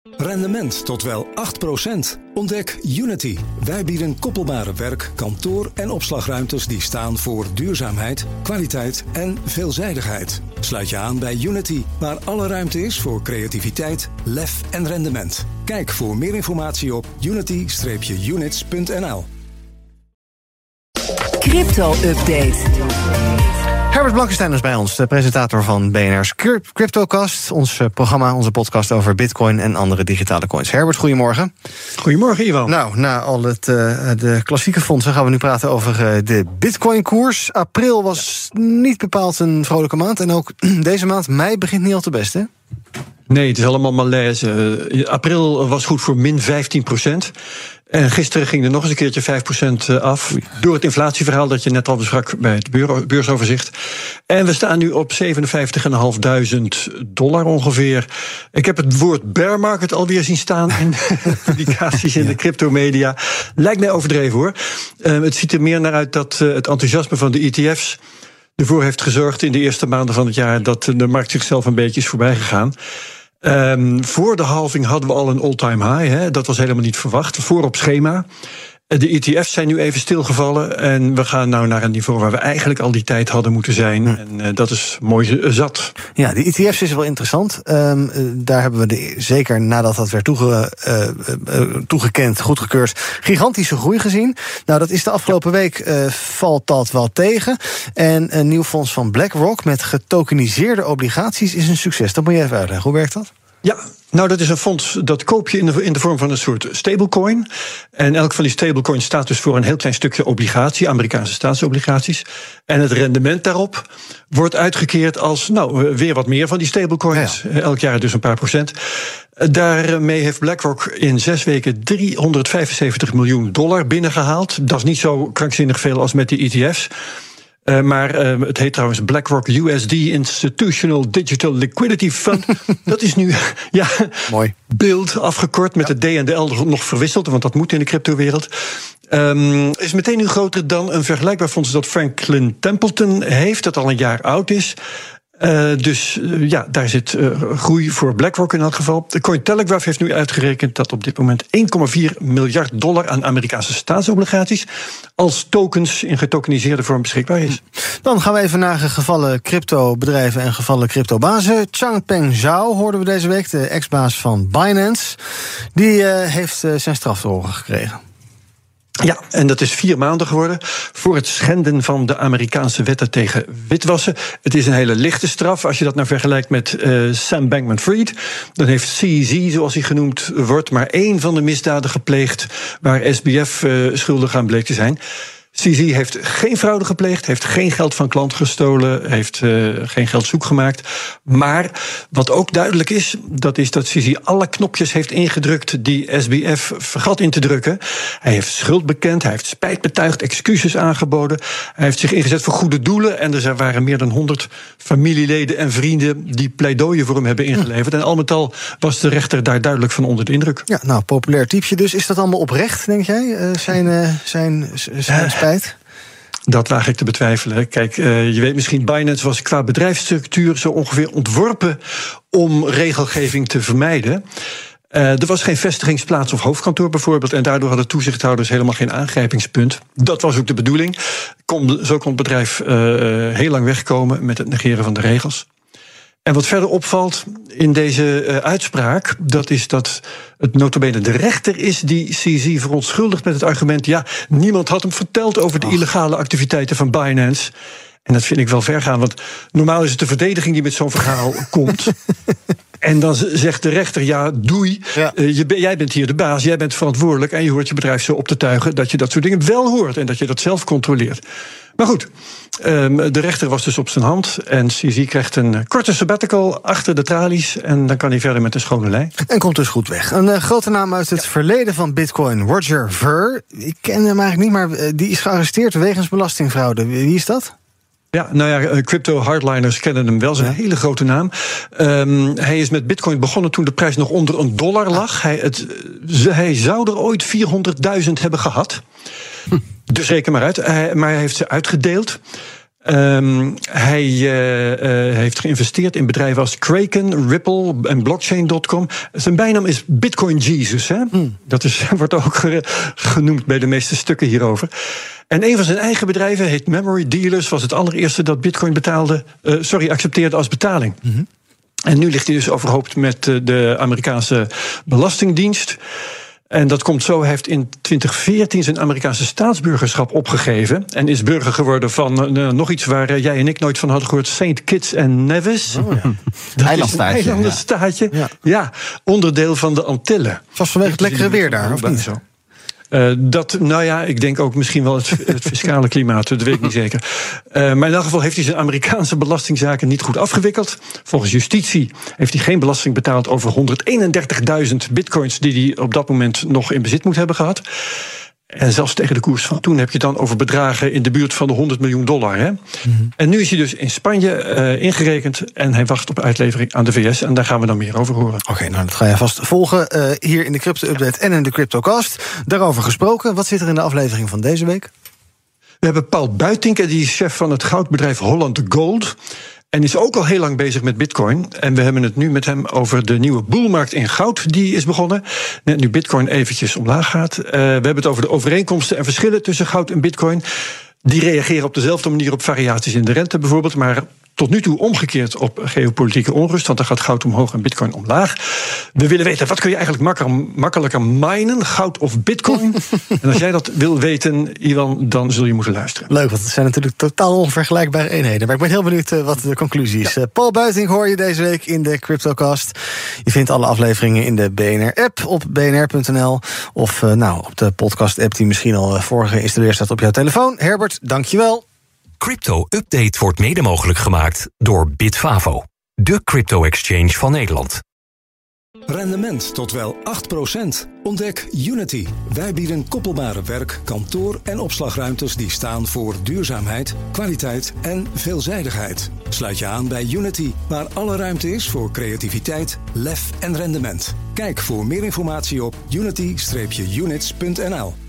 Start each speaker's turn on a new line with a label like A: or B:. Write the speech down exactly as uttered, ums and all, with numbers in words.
A: Rendement tot wel acht procent. Ontdek Unity. Wij bieden koppelbare werk, kantoor en opslagruimtes die staan voor duurzaamheid, kwaliteit en veelzijdigheid. Sluit je aan bij Unity, waar alle ruimte is voor creativiteit, lef en rendement. Kijk voor meer informatie op unity units punt n l.
B: Crypto-update.
C: Herbert Blankenstein is bij ons, de presentator van B N R's Cryptocast. Ons programma, onze podcast over bitcoin en andere digitale coins. Herbert, goedemorgen.
D: Goedemorgen, Ivan.
C: Nou, na al het, uh, de klassieke fondsen gaan we nu praten over uh, de bitcoin-koers. April was niet bepaald een vrolijke maand. En ook deze maand, mei, begint niet al te best, hè?
D: Nee, het is allemaal malaise. Uh, april was goed voor min vijftien procent. En gisteren ging er nog eens een keertje vijf procent af. Door het inflatieverhaal dat je net al besprak bij het beursoverzicht. En we staan nu op zevenenvijftigduizend vijfhonderd dollar ongeveer. Ik heb het woord bear market alweer zien staan in publicaties in de cryptomedia. Lijkt mij overdreven hoor. Uh, het ziet er meer naar uit dat uh, het enthousiasme van de E T F's ervoor heeft gezorgd in de eerste maanden van het jaar dat de markt zichzelf een beetje is voorbij gegaan. Um, voor de halving hadden we al een all-time high. Hè? Dat was helemaal niet verwacht. Voor op schema. De E T F's zijn nu even stilgevallen. En we gaan nou naar een niveau waar we eigenlijk al die tijd hadden moeten zijn. Hm. En uh, dat is mooi zat.
C: Ja, de E T F's is wel interessant. Um, daar hebben we de, zeker nadat dat werd toege, uh, uh, toegekend, goedgekeurd, gigantische groei gezien. Nou, dat is de afgelopen week uh, valt dat wel tegen. En een nieuw fonds van BlackRock met getokeniseerde obligaties is een succes. Dat moet je even uitleggen. Hoe werkt dat?
D: Ja, nou dat is een fonds dat koop je in de, in de vorm van een soort stablecoin. En elk van die stablecoins staat dus voor een heel klein stukje obligatie, Amerikaanse staatsobligaties. En het rendement daarop wordt uitgekeerd als, nou, weer wat meer van die stablecoins. Ja. Elk jaar dus een paar procent. Daarmee heeft BlackRock in zes weken driehonderdvijfenzeventig miljoen dollar binnengehaald. Dat is niet zo krankzinnig veel als met de E T F's. Uh, maar uh, het heet trouwens BlackRock U S D Institutional Digital Liquidity Fund. Dat is nu, ja,
C: mooi.
D: Beeld afgekort met ja. de D en de L nog verwisseld, want dat moet in de cryptowereld. Um, is meteen nu groter dan een vergelijkbaar fonds dat Franklin Templeton heeft, dat al een jaar oud is. Uh, dus uh, ja, daar zit uh, groei voor BlackRock in elk geval. De Cointelegraph heeft nu uitgerekend dat op dit moment één komma vier miljard dollar aan Amerikaanse staatsobligaties als tokens in getokeniseerde vorm beschikbaar is.
C: Dan gaan we even naar gevallen cryptobedrijven en gevallen cryptobazen. Changpeng Zhao hoorden we deze week, de ex-baas van Binance. Die uh, heeft uh, zijn straf te horen gekregen.
D: Ja, en dat is vier maanden geworden voor het schenden van de Amerikaanse wetten tegen witwassen. Het is een hele lichte straf. Als je dat nou vergelijkt met uh, Sam Bankman-Fried, dan heeft C Z, zoals hij genoemd wordt, maar één van de misdaden gepleegd waar S B F uh, schuldig aan bleek te zijn. C Z heeft geen fraude gepleegd, heeft geen geld van klant gestolen, heeft uh, geen geld zoek gemaakt. Maar wat ook duidelijk is, dat is dat C Z alle knopjes heeft ingedrukt die S B F vergat in te drukken. Hij heeft schuld bekend, hij heeft spijt betuigd, excuses aangeboden. Hij heeft zich ingezet voor goede doelen. En er waren meer dan honderd familieleden en vrienden die pleidooien voor hem hebben ingeleverd. En al met al was de rechter daar duidelijk van onder de indruk.
C: Ja, nou, populair typeje dus. Is dat allemaal oprecht, denk jij? Uh, zijn, uh, zijn, zijn spijt?
D: Dat waag ik te betwijfelen. Kijk, uh, je weet misschien, Binance was qua bedrijfsstructuur zo ongeveer ontworpen om regelgeving te vermijden. Uh, er was geen vestigingsplaats of hoofdkantoor bijvoorbeeld, en daardoor hadden toezichthouders helemaal geen aangrijpingspunt. Dat was ook de bedoeling. Kom, zo kon het bedrijf uh, heel lang wegkomen met het negeren van de regels. En wat verder opvalt in deze uh, uitspraak, dat is dat het nota bene de rechter is die C Z verontschuldigt met het argument, ja, niemand had hem verteld over de oh. illegale activiteiten van Binance. En dat vind ik wel ver gaan, want normaal is het de verdediging die met zo'n verhaal komt. En dan zegt de rechter, ja, doei, ja. Uh, je, jij bent hier de baas, jij bent verantwoordelijk en je hoort je bedrijf zo op te tuigen dat je dat soort dingen wel hoort en dat je dat zelf controleert. Maar goed, um, de rechter was dus op zijn hand en C Z krijgt een korte sabbatical achter de tralies en dan kan hij verder met een schone lei.
C: En komt dus goed weg. Een uh, grote naam uit het ja. verleden van Bitcoin, Roger Ver. Ik ken hem eigenlijk niet, maar uh, die is gearresteerd wegens belastingfraude. Wie is dat?
D: Ja, nou ja, crypto hardliners kennen hem wel, zijn een hele grote naam. Um, hij is met Bitcoin begonnen toen de prijs nog onder een dollar lag. Hij, het, hij zou er ooit vierhonderdduizend hebben gehad. Hm. Dus reken maar uit. Hij, maar hij heeft ze uitgedeeld. Um, hij uh, uh, heeft geïnvesteerd in bedrijven als Kraken, Ripple en blockchain punt com. Zijn bijnaam is Bitcoin Jesus. Hè? Mm. Dat is, wordt ook genoemd bij de meeste stukken hierover. En een van zijn eigen bedrijven heet Memory Dealers. Was het allereerste dat Bitcoin betaalde, uh, sorry, accepteerde als betaling. Mm-hmm. En nu ligt hij dus overhoop met de Amerikaanse Belastingdienst. En dat komt zo, hij heeft in twintig veertien zijn Amerikaanse staatsburgerschap opgegeven. En is burger geworden van uh, nog iets waar uh, jij en ik nooit van hadden gehoord. Saint Kitts en Nevis.
C: Oh, ja. Dat eilandstaatje.
D: Is een eilandenstaatje. Ja. Ja, onderdeel van de Antillen.
C: Vast vanwege het lekkere weer daar, of niet zo?
D: Uh, dat, nou ja, ik denk ook misschien wel het, het fiscale klimaat, dat weet ik niet zeker. Uh, maar in elk geval heeft hij zijn Amerikaanse belastingzaken niet goed afgewikkeld. Volgens justitie heeft hij geen belasting betaald over honderdeenendertigduizend bitcoins die hij op dat moment nog in bezit moet hebben gehad. En zelfs tegen de koers van toen heb je dan over bedragen in de buurt van de honderd miljoen dollar. Hè? Mm-hmm. En nu is hij dus in Spanje uh, ingerekend en hij wacht op uitlevering aan de V S. En daar gaan we dan meer over horen.
C: Oké, okay, nou dat ga je vast volgen uh, hier in de Crypto-update en in de CryptoCast. Daarover gesproken, wat zit er in de aflevering van deze week?
D: We hebben Paul Buitink, die is chef van het goudbedrijf Holland Gold. En is ook al heel lang bezig met bitcoin. En we hebben het nu met hem over de nieuwe boelmarkt in goud. Die is begonnen. Net nu bitcoin eventjes omlaag gaat. Uh, we hebben het over de overeenkomsten en verschillen tussen goud en bitcoin. Die reageren op dezelfde manier op variaties in de rente bijvoorbeeld. Maar tot nu toe omgekeerd op geopolitieke onrust. Want dan gaat goud omhoog en bitcoin omlaag. We willen weten, wat kun je eigenlijk makkelijker, makkelijker minen? Goud of bitcoin? En als jij dat wil weten, Iwan, dan zul je moeten luisteren.
C: Leuk, want het zijn natuurlijk totaal onvergelijkbare eenheden. Maar ik ben heel benieuwd uh, wat de conclusie is. Ja. Uh, Paul Buitink hoor je deze week in de CryptoCast. Je vindt alle afleveringen in de B N R-app op b n r punt n l. Of uh, nou, op de podcast-app die misschien al uh, voor geïnstalleerd staat op jouw telefoon. Herbert, dankjewel.
B: Crypto-update wordt mede mogelijk gemaakt door Bitfavo, de crypto-exchange van Nederland.
A: Rendement tot wel acht procent. Ontdek Unity. Wij bieden koppelbare werk, kantoor en opslagruimtes die staan voor duurzaamheid, kwaliteit en veelzijdigheid. Sluit je aan bij Unity, waar alle ruimte is voor creativiteit, lef en rendement. Kijk voor meer informatie op unity dash units punt n l.